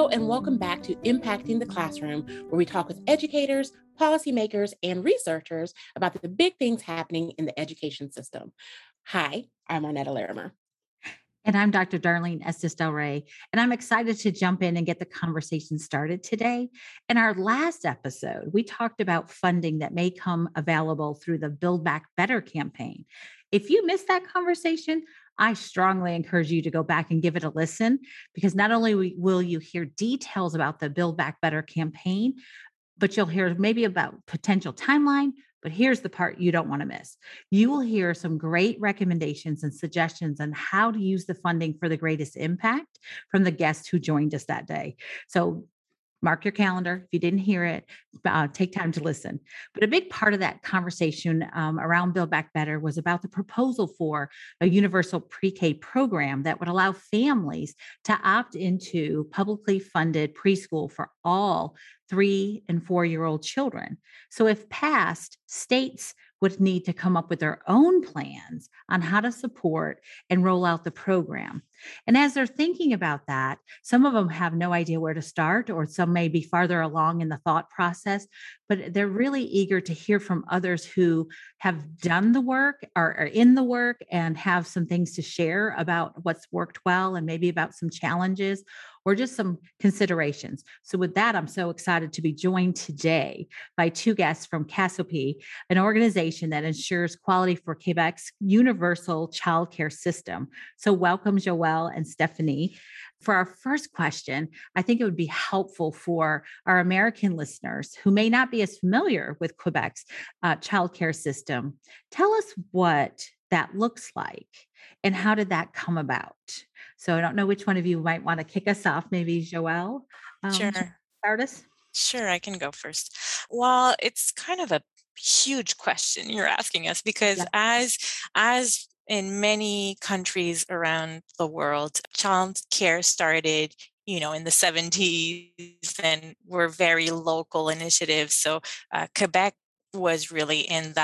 and welcome back to Impacting the Classroom, where we talk with educators, policymakers, and researchers about the big things happening in the education system. Hi, I'm Arnetta Larimer. And I'm Dr. Darlene Estes Del Rey, and I'm excited to jump in and get the conversation started today. In our last episode, we talked about funding that may come available through the Build Back Better campaign. If you missed that conversation, I strongly encourage you to go back and give it a listen, because not only will you hear details about the Build Back Better campaign, but you'll hear maybe about potential timeline. But here's the part you don't want to miss. You will hear some great recommendations and suggestions on how to use the funding for the greatest impact from the guests who joined us that day. So mark your calendar. If you didn't hear it, take time to listen. But a big part of that conversation around Build Back Better was about the proposal for a universal pre-K program that would allow families to opt into publicly funded preschool for all 3 and 4-year-old children. So if passed, states would need to come up with their own plans on how to support and roll out the program. And as they're thinking about that, some of them have no idea where to start, or some may be farther along in the thought process, but they're really eager to hear from others who have done the work, are in the work, and have some things to share about what's worked well and maybe about some challenges or just some considerations. So with that, I'm so excited to be joined today by 2 guests from CASOP, an organization that ensures quality for Quebec's universal childcare system. So welcome, Joelle and Stephanie. For our first question, I think it would be helpful for our American listeners who may not be as familiar with Quebec's childcare system. Tell us what that looks like and how did that come about? So I don't know which one of you might want to kick us off. Maybe Joelle. Sure. Start us. Sure, I can go first. Well, it's kind of a huge question you're asking us because as in many countries around the world, child care started, in the 70s and were very local initiatives. So Quebec was really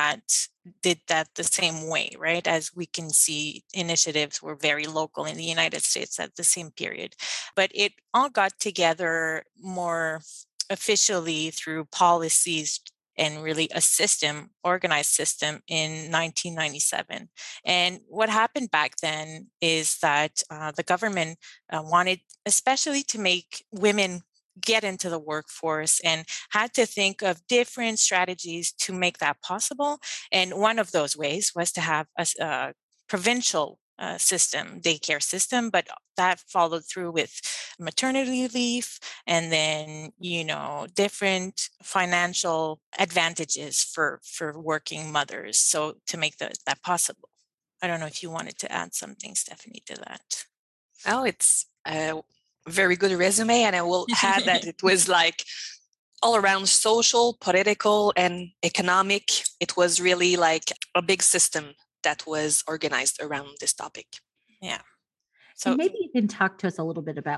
did that the same way, right? As we can see, initiatives were very local in the United States at the same period. But it all got together more officially through policies and really a organized system in 1997. And what happened back then is that the government wanted especially to make women get into the workforce and had to think of different strategies to make that possible. And one of those ways was to have a provincial daycare system, but that followed through with maternity leave and then, different financial advantages for working mothers. So to make that possible. I don't know if you wanted to add something, Stephanie, to that. Oh, it's a very good resume. And I will add that it was like all around social, political, and economic. It was really like a big system that was organized around this topic. Yeah. So maybe you can talk to us a little bit about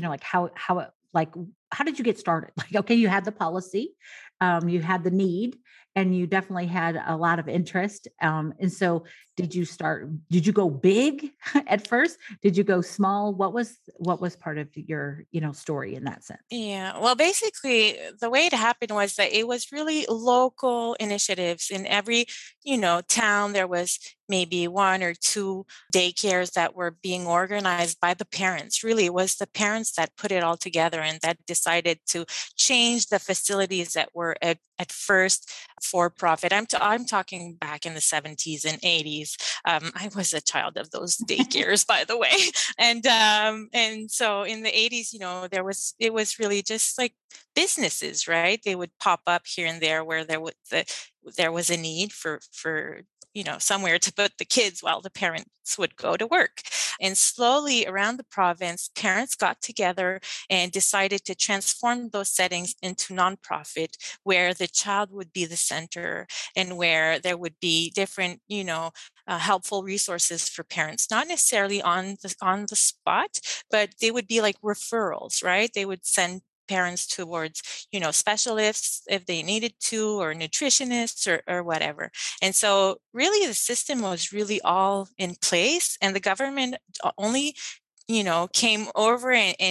how did you get started? Okay, you had the policy, you had the need, and you definitely had a lot of interest. And so did you go big at first? Did you go small? What was part of your, story in that sense? Yeah, well, basically the way it happened was that it was really local initiatives in every, town. There was maybe 1 or 2 daycares that were being organized by the parents. Really, it was the parents that put it all together and that decided to change the facilities that were at first for profit. I'm talking back in the 70s and 80s. I was a child of those daycares, by the way. And so in the 80s, it was really just like businesses, right? They would pop up here and there where there was a need for somewhere to put the kids while the parents would go to work. And slowly around the province, parents got together and decided to transform those settings into nonprofit, where the child would be the center and where there would be different, helpful resources for parents, not necessarily on the spot, but they would be like referrals, right? They would send parents towards, specialists if they needed to, or nutritionists or whatever. And so really the system was really all in place, and the government only, came over and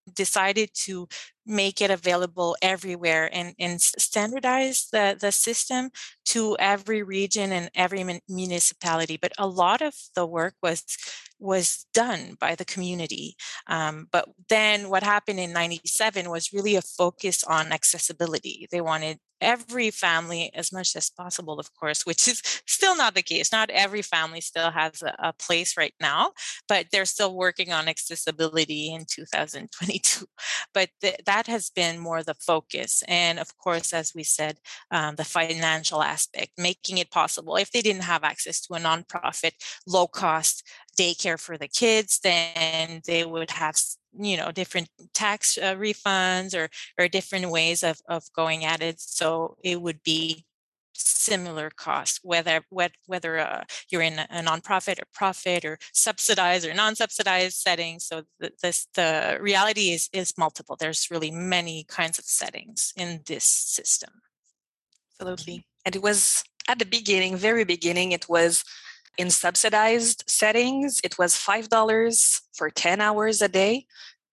decided to make it available everywhere and standardize the system to every region and every municipality. But a lot of the work was done by the community. But then what happened in 97 was really a focus on accessibility. They wanted every family as much as possible, of course, which is still not the case. Not every family still has a place right now, but they're still working on accessibility in 2022. But that has been more the focus. And of course, as we said, the financial aspect, making it possible. If they didn't have access to a nonprofit, low cost daycare for the kids, then they would have different tax refunds or different ways of going at it. So it would be similar cost, whether you're in a nonprofit or profit or subsidized or non-subsidized settings. So the reality is multiple. There's really many kinds of settings in this system. Absolutely. And it was at the beginning, very beginning, it was in subsidized settings. It was $5 for 10 hours a day,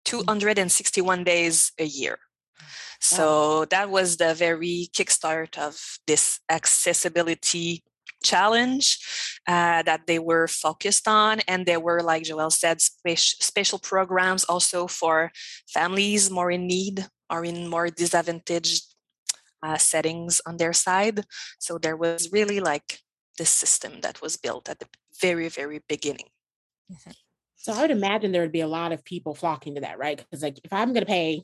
261 days a year. So that was the very kickstart of this accessibility challenge that they were focused on. And there were, like Joelle said, special programs also for families more in need or in more disadvantaged settings on their side. So there was really like this system that was built at the very, very beginning. Mm-hmm. So I would imagine there would be a lot of people flocking to that, right? Because like if I'm going to pay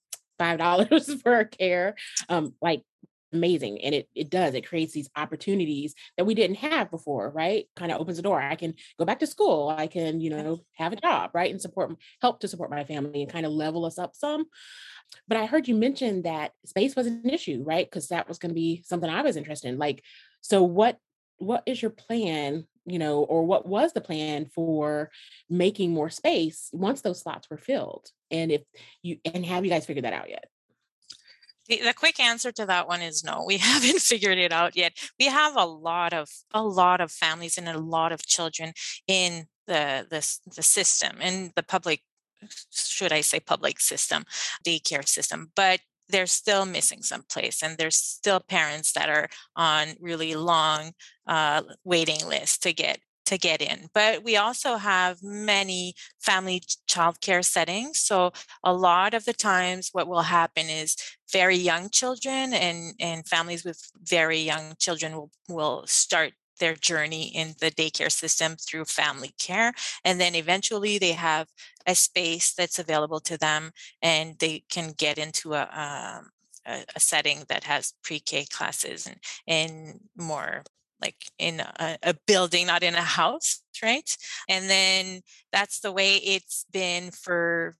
$5 for care, like amazing. And it creates these opportunities that we didn't have before, right? Kind of opens the door. I can go back to school. I can, have a job, right? And help to support my family and kind of level us up some. But I heard you mention that space was an issue, right? Because that was going to be something I was interested in. Like, so what is your plan, or what was the plan for making more space once those slots were filled? And have you guys figured that out yet? The quick answer to that one is no, we haven't figured it out yet. We have a lot of families and a lot of children in the system, in the public, should I say public system, daycare system, but they're still missing some place, and there's still parents that are on really long waiting lists to get in. But we also have many family childcare settings. So a lot of the times what will happen is very young children and families with very young children will start their journey in the daycare system through family care. And then eventually they have a space that's available to them and they can get into a setting that has pre-K classes and more like in a building, not in a house, right? And then that's the way it's been for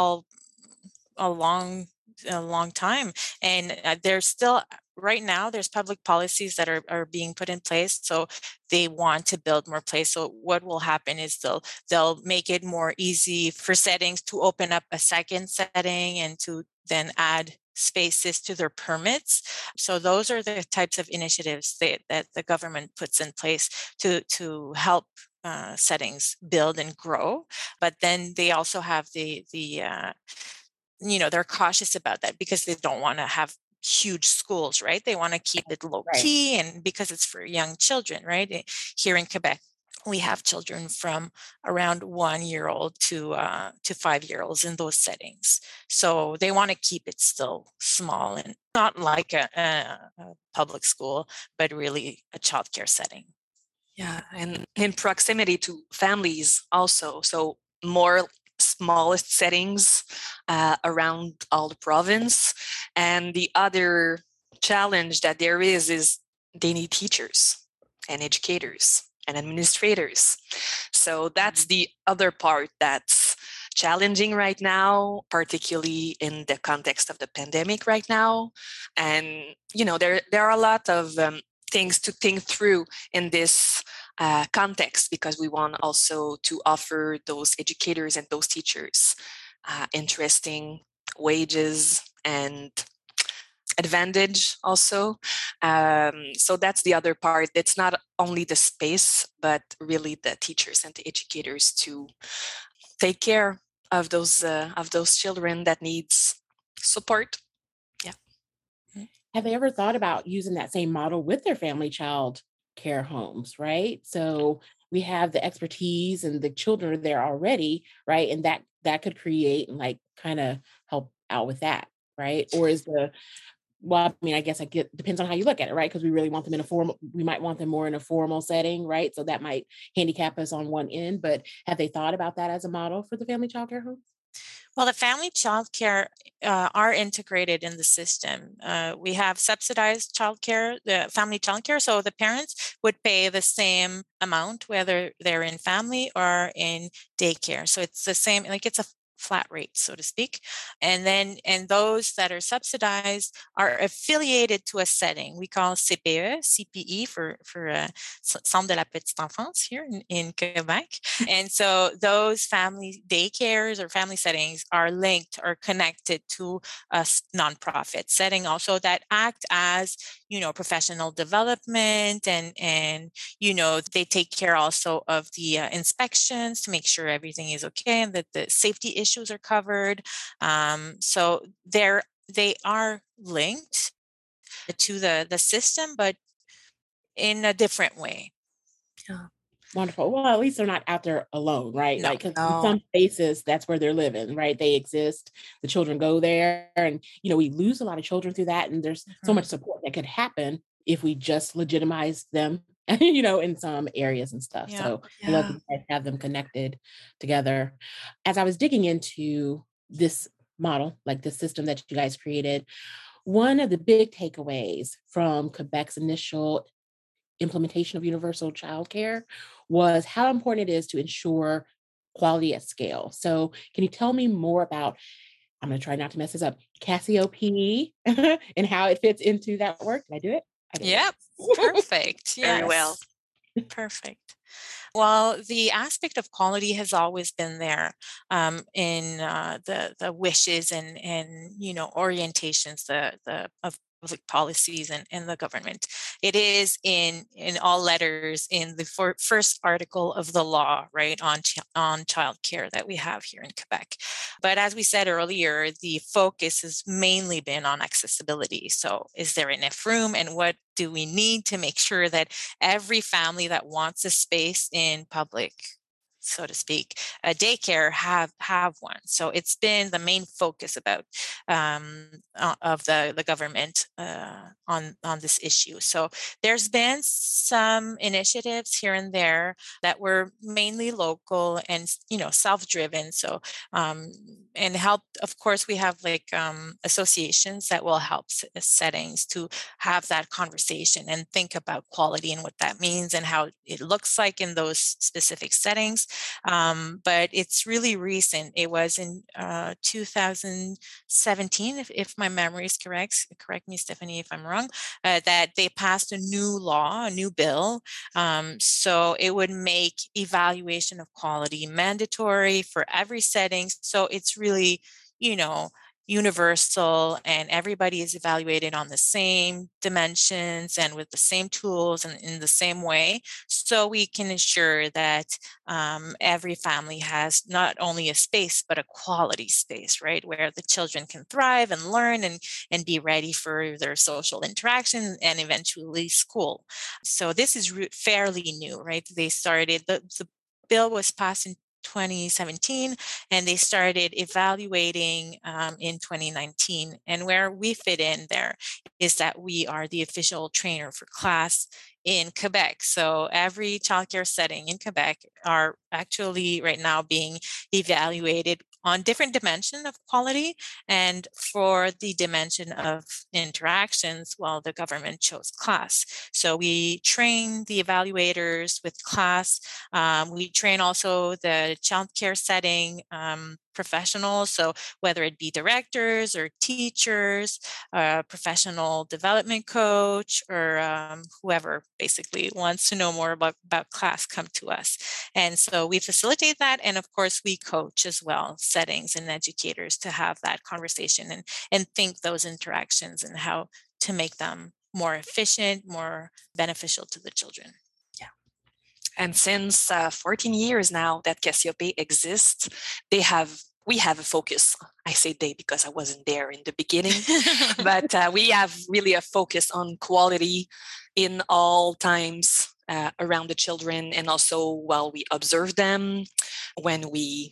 a long time. And there's still, right now, there's public policies that are being put in place. So they want to build more place. So what will happen is they'll make it more easy for settings to open up a second setting and to then add spaces to their permits. So those are the types of initiatives that the government puts in place to help settings build and grow. But then they also have they're cautious about that because they don't want to have huge schools, right? They want to keep it low key, and because it's for young children, right? Here in Quebec, we have children from around 1-year-old to 5-year-olds in those settings. So they want to keep it still small and not like a public school, but really a childcare setting. Yeah, and in proximity to families also. So more smallest settings around all the province. And the other challenge that there is they need teachers and educators and administrators. So that's the other part that's challenging right now, particularly in the context of the pandemic right now. And, there are a lot of things to think through in this context, because we want also to offer those educators and those teachers interesting wages and advantage also. So that's the other part. It's not only the space, but really the teachers and the educators to take care of those children that needs support. Yeah. Have they ever thought about using that same model with their family child care homes, right? So we have the expertise and the children are there already, right? And that could create and like kind of help out with that, right? Or is the well, I mean, I guess I get depends on how you look at it, right? Because we really want them in a formal, we might want them more in a formal setting, right? So that might handicap us on one end. But have they thought about that as a model for the family child care homes? Well, the family childcare are integrated in the system. We have subsidized childcare, the family childcare. So the parents would pay the same amount, whether they're in family or in daycare. So it's the same, like it's a flat rate, so to speak. And those that are subsidized are affiliated to a setting we call CPE, CPE for Centre de la Petite Enfance here in Quebec. And so those family daycares or family settings are linked or connected to a nonprofit setting also that act as, professional development and they take care also of the inspections to make sure everything is okay and that the safety issues are covered. So they are linked to the system, but in a different way. Yeah. Wonderful. Well, at least they're not out there alone, right? No. Like, because in No. some spaces, that's where they're living, right? They exist. The children go there, and we lose a lot of children through that. And there's so much support that could happen if we just legitimize them, in some areas and stuff. Yeah. So I love that you guys have them connected together. As I was digging into this model, like the system that you guys created, one of the big takeaways from Quebec's initial implementation of universal childcare was how important it is to ensure quality at scale. So, can you tell me more about? I'm going to try not to mess this up. Cassiope and how it fits into that work. Did I do it? I did. Yep. Perfect. Very well. Perfect. Well, the aspect of quality has always been there in the wishes and orientations of public policies and the government. It is in all letters in the first article of the law, right, on childcare that we have here in Quebec. But as we said earlier, the focus has mainly been on accessibility. So is there enough room, and what do we need to make sure that every family that wants a space in public, so to speak, a daycare have one. So it's been the main focus about of the government on this issue. So there's been some initiatives here and there that were mainly local and self-driven. So and help. Of course, we have associations that will help settings to have that conversation and think about quality and what that means and how it looks like in those specific settings. But it's really recent. It was in 2017, if my memory is correct. Correct me, Stephanie, if I'm wrong. That they passed a new bill. So it would make evaluation of quality mandatory for every setting. So it's really, universal, and everybody is evaluated on the same dimensions and with the same tools and in the same way. So we can ensure that every family has not only a space, but a quality space, right? Where the children can thrive and learn and be ready for their social interaction and eventually school. So this is fairly new, right? They started, the bill was passed in 2017, and they started evaluating in 2019. And where we fit in there is that we are the official trainer for CLAS in Quebec. So every childcare setting in Quebec are actually right now being evaluated on different dimension of quality, and for the dimension of interactions, well, the government chose CLAS. So we train the evaluators with CLAS. We train also the childcare setting professionals. So whether it be directors or teachers, professional development coach, or whoever basically wants to know more about CLAS, come to us. And so we facilitate that. And of course, we coach as well settings and educators to have that conversation and think those interactions and how to make them more efficient, more beneficial to the children. And since 14 years now that Cassiope exists, they have we have a focus. I say they because I wasn't there in the beginning, but we have really a focus on quality in all times around the children, and also while we observe them, when we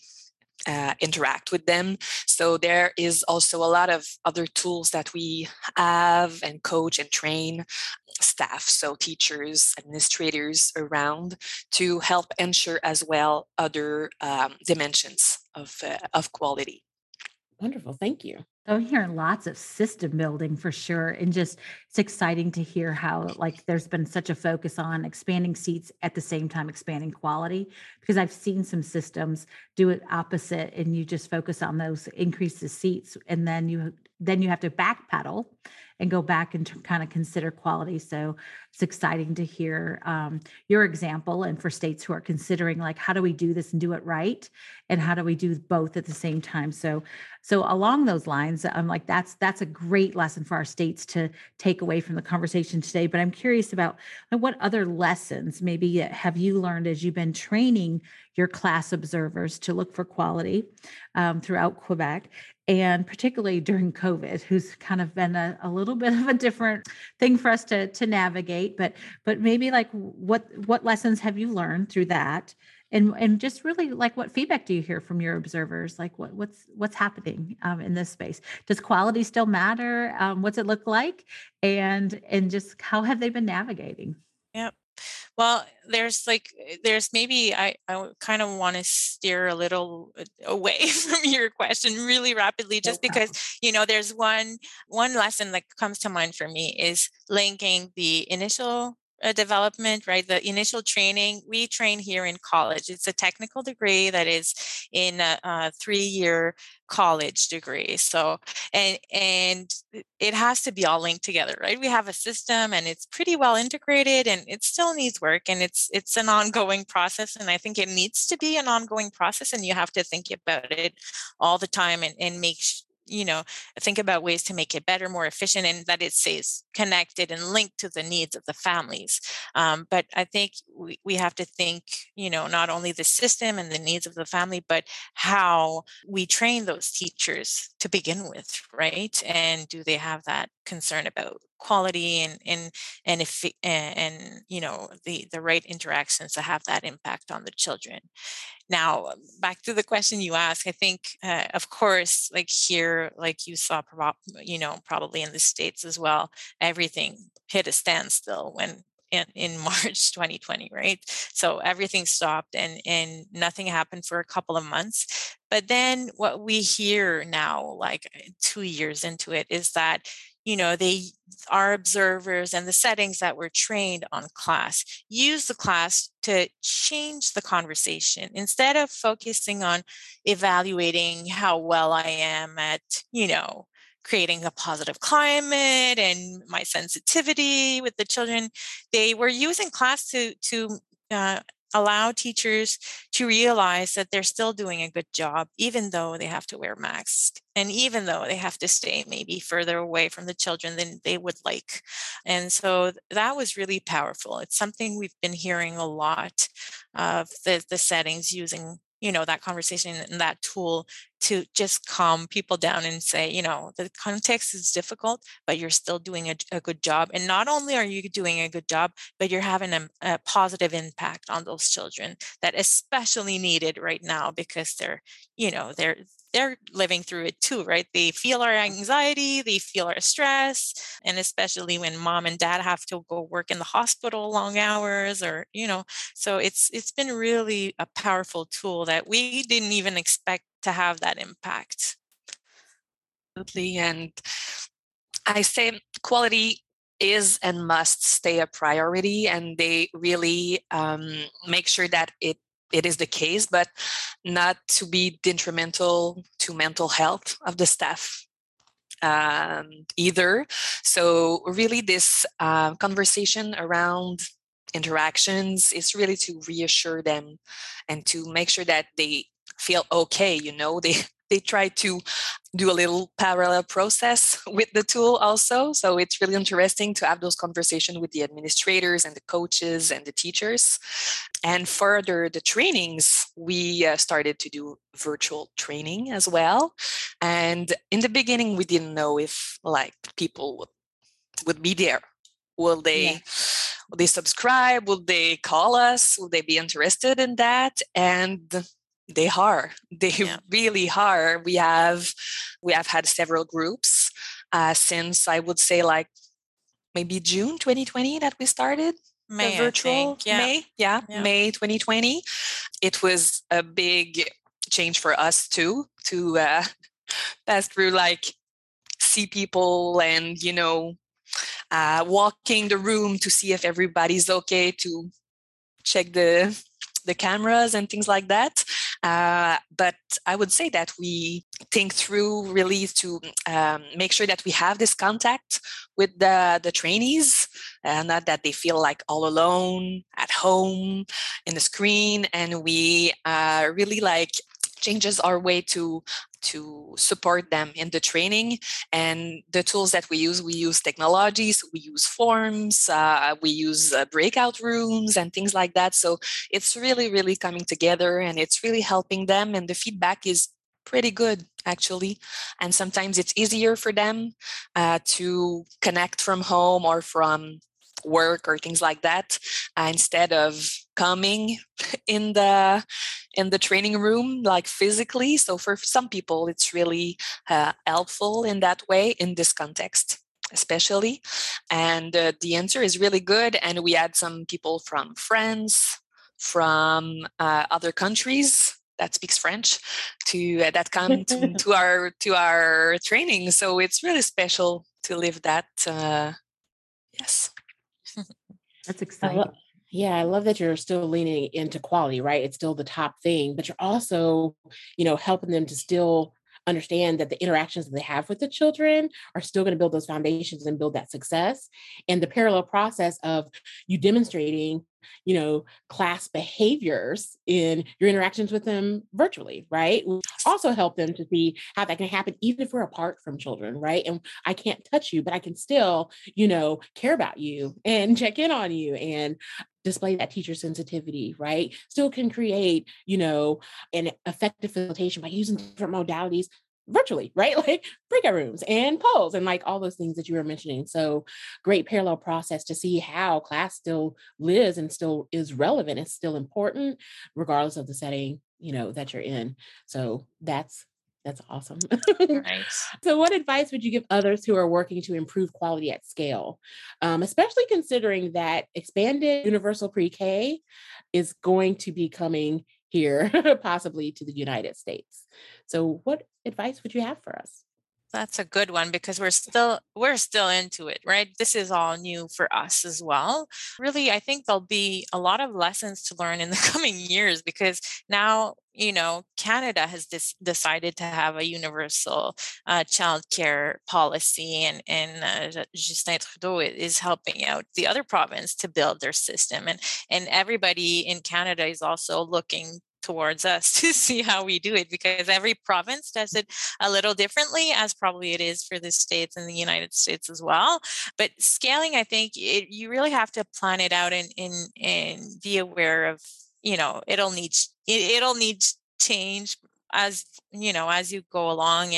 interact with them. So there is also a lot of other tools that we have and coach and train staff, so teachers, administrators around, to help ensure as well other dimensions of quality. Wonderful. Thank you. I'm hearing lots of system building for sure. And just it's exciting to hear how like there's been such a focus on expanding seats at the same time expanding quality, because I've seen some systems do it opposite and you just focus on those increase the seats and then you have to backpedal and go back and kind of consider quality. So it's exciting to hear your example, and for states who are considering like, how do we do this and do it right? And how do we do both at the same time? So along those lines, I'm like, that's a great lesson for our states to take away from the conversation today. But I'm curious about what other lessons maybe have you learned as you've been training your class observers to look for quality throughout Quebec, and particularly during COVID, who's kind of been a little bit of a different thing for us to navigate. But maybe like what lessons have you learned through that? And just really like what feedback do you hear from your observers? Like what's happening in this space? Does quality still matter? What's it look like? And just how have they been navigating? Yep. Well, there's maybe I kind of want to steer a little away from your question really rapidly, just because, there's one lesson that comes to mind for me is linking the initial development, right? The initial training. We train here in college. It's a technical degree that is in a 3-year college degree. So, and it has to be all linked together, right? We have a system and it's pretty well integrated, and it still needs work, and it's an ongoing process. And I think it needs to be an ongoing process, and you have to think about it all the time and think about ways to make it better, more efficient, and that it stays connected and linked to the needs of the families. But I think we have to think, not only the system and the needs of the family, but how we train those teachers to begin with, right? And do they have that concern about quality and if the right interactions to have that impact on the children. Now, back to the question you asked, I think, of course, like here, like you saw, probably in the States as well, everything hit a standstill when in March 2020, right? So everything stopped and nothing happened for a couple of months. But then what we hear now, like 2 years into it, is that our observers and the settings that were trained on class use the class to change the conversation instead of focusing on evaluating how well I am at, creating a positive climate and my sensitivity with the children. They were using class to allow teachers to realize that they're still doing a good job, even though they have to wear masks and even though they have to stay maybe further away from the children than they would like. And so that was really powerful. It's something we've been hearing a lot of the settings using that conversation and that tool to just calm people down and say, the context is difficult, but you're still doing a good job. And not only are you doing a good job, but you're having a positive impact on those children that especially needed right now, because they're living through it too, right? They feel our anxiety, they feel our stress, and especially when mom and dad have to go work in the hospital long hours, or so it's been really a powerful tool that we didn't even expect to have that impact. Absolutely. And I say quality is and must stay a priority, and they really make sure that it is the case, but not to be detrimental to mental health of the staff either. So really this conversation around interactions is really to reassure them and to make sure that they feel okay, you know, they try to do a little parallel process with the tool also. So it's really interesting to have those conversations with the administrators and the coaches and the teachers. And further, the trainings, we started to do virtual training as well. And in the beginning, we didn't know if like people would be there. Will Yeah. they subscribe? Will they call us? Will they be interested in that? And they are. They really are. We have had several groups since, I would say, like maybe June 2020 that we started the May, I virtual think. Yeah. May 2020. It was a big change for us too, to pass through, like see people and, you know, walking the room to see if everybody's okay, to check the cameras and things like that. But I would say that we think through really to make sure that we have this contact with the trainees, not that they feel like all alone at home in the screen. And we really like changes our way to support them in the training. And the tools that we use technologies, we use forms, we use breakout rooms and things like that. So it's really, really coming together, and it's really helping them. And the feedback is pretty good, actually. And sometimes it's easier for them to connect from home or from work or things like that, instead of coming in the training room like physically. So for some people it's really helpful in that way, in this context especially. And the answer is really good. And we had some people from France, from other countries that speaks French, to that come to our training. So it's really special to live that. Yes. That's exciting. I love that you're still leaning into quality, right? It's still the top thing, but you're also, helping them to still understand that the interactions that they have with the children are still going to build those foundations and build that success. And the parallel process of you demonstrating, class behaviors in your interactions with them virtually, right? We also help them to see how that can happen, even if we're apart from children, right? And I can't touch you, but I can still, care about you and check in on you and display that teacher sensitivity, right? Still can create, an effective facilitation by using different modalities virtually, right? Like breakout rooms and polls and like all those things that you were mentioning. So great parallel process to see how class still lives and still is relevant. It's still important, regardless of the setting, that you're in. So that's awesome. Right. So what advice would you give others who are working to improve quality at scale, especially considering that expanded universal pre-K is going to be coming here, possibly to the United States? So what advice would you have for us? That's a good one, because we're still into it, right? This is all new for us as well. Really, I think there'll be a lot of lessons to learn in the coming years, because now, Canada has decided to have a universal childcare policy, and Justin Trudeau is helping out the other province to build their system, and everybody in Canada is also looking towards us to see how we do it, because every province does it a little differently, as probably it is for the States and the United States as well. But scaling, I think you really have to plan it out and be aware of, it'll need change as as you go along.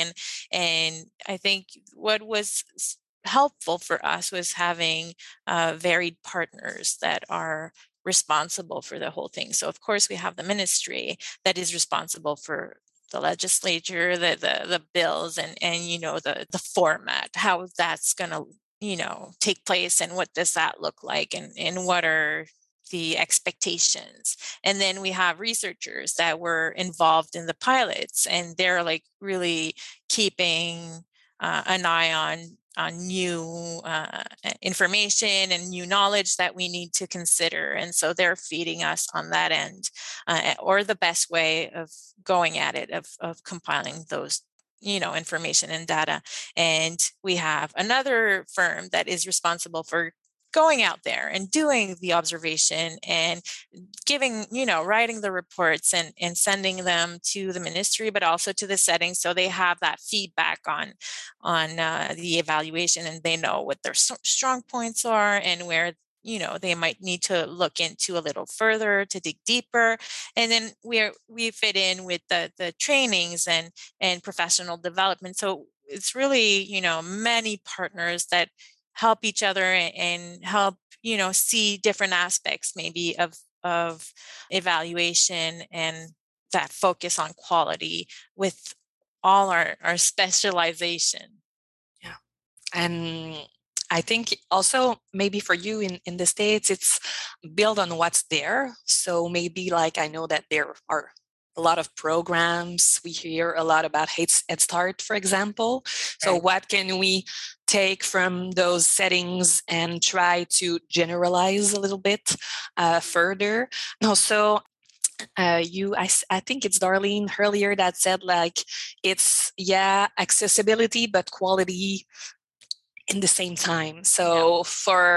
And I think what was helpful for us was having varied partners that are responsible for the whole thing. So of course we have the ministry that is responsible for the legislature, the bills, and the format, how that's going to take place, and what does that look like, and what are the expectations. And then we have researchers that were involved in the pilots, and they're like really keeping an eye on new information and new knowledge that we need to consider. And so they're feeding us on that end, or the best way of going at it, of compiling those information and data. And we have another firm that is responsible for going out there and doing the observation and giving, writing the reports and sending them to the ministry, but also to the setting, so they have that feedback on the evaluation, and they know what their strong points are and where they might need to look into a little further to dig deeper. And then we fit in with the trainings and professional development. So it's really, many partners that help each other and help, see different aspects maybe of evaluation and that focus on quality with all our specialization. Yeah. And I think also maybe for you in the States, it's build on what's there. So maybe like, I know that there are a lot of programs. We hear a lot about Head Start, for example. So Right. what can we take from those settings and try to generalize a little bit further? Also, I think it's Darlene earlier that said like, it's accessibility, but quality in the same time. So for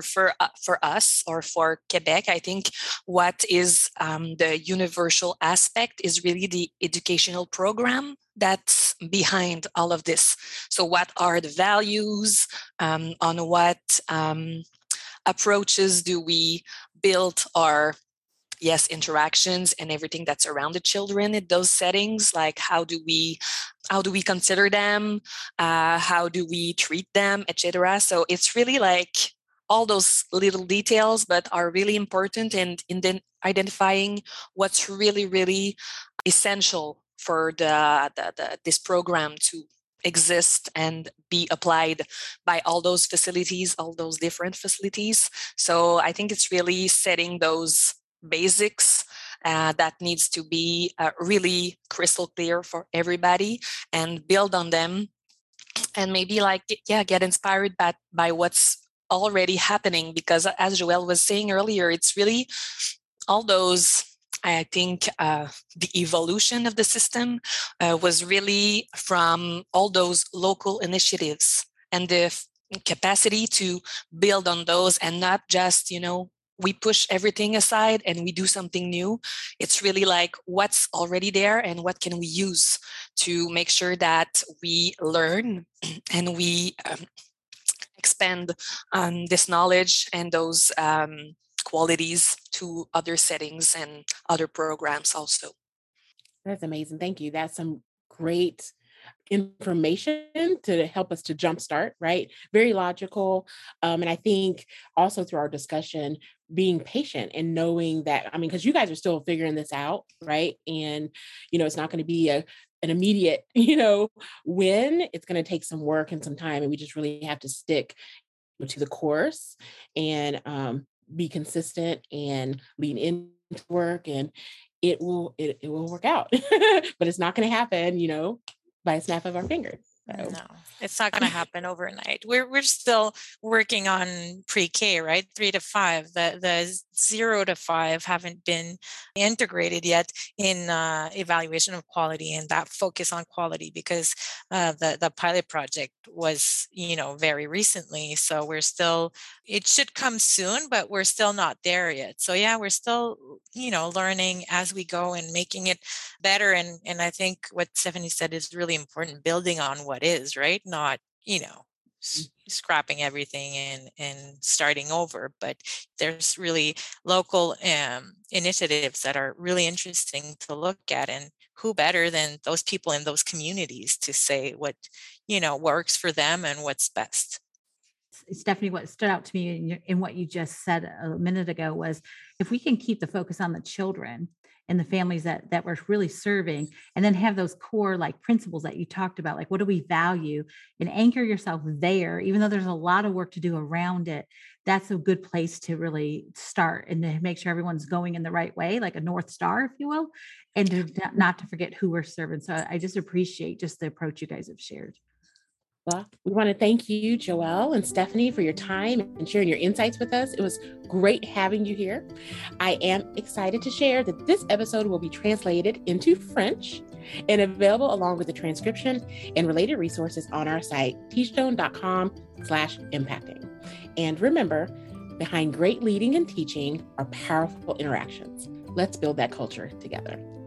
us, or for Quebec, I think what is the universal aspect is really the educational program that's behind all of this. So what are the values? On what approaches do we build our interactions and everything that's around the children in those settings? Like how do we consider them, how do we treat them, etc. So it's really like all those little details, but are really important in then identifying what's really, really essential for this program to exist and be applied by all those facilities, all those different facilities. So I think it's really setting those basics that needs to be really crystal clear for everybody, and build on them, and maybe get inspired by what's already happening, because as Joelle was saying earlier, it's really all those, I think the evolution of the system was really from all those local initiatives and the capacity to build on those, and not just we push everything aside and we do something new. It's really like what's already there and what can we use to make sure that we learn and we expand this knowledge and those qualities to other settings and other programs also. That's amazing. Thank you. That's some great information to help us to jumpstart, right? Very logical. And I think also through our discussion, being patient and knowing that, because you guys are still figuring this out, right? And, it's not going to be an immediate, win. It's going to take some work and some time. And we just really have to stick to the course and be consistent and lean into work, and it will work out. But it's not going to happen, by a snap of our fingers. So. No, it's not going to happen overnight. We're still working on pre-K, right? 3 to 5. The 0 to 5 haven't been integrated yet in evaluation of quality and that focus on quality, because the pilot project was, very recently. So we're still, it should come soon, but we're still not there yet. So we're still, learning as we go and making it better. And I think what Stephanie said is really important, building on what is, right? Not, scrapping everything and starting over. But there's really local initiatives that are really interesting to look at, and who better than those people in those communities to say what, works for them and what's best. Stephanie, what stood out to me in what you just said a minute ago was, if we can keep the focus on the children and the families that we're really serving, and then have those core principles that you talked about, like what do we value, and anchor yourself there, even though there's a lot of work to do around it. That's a good place to really start, and to make sure everyone's going in the right way, like a North Star, if you will, and not to forget who we're serving. So I just appreciate just the approach you guys have shared. Well, we want to thank you, Joelle and Stephanie, for your time and sharing your insights with us. It was great having you here. I am excited to share that this episode will be translated into French and available along with the transcription and related resources on our site, teachstone.com/impacting. And remember, behind great leading and teaching are powerful interactions. Let's build that culture together.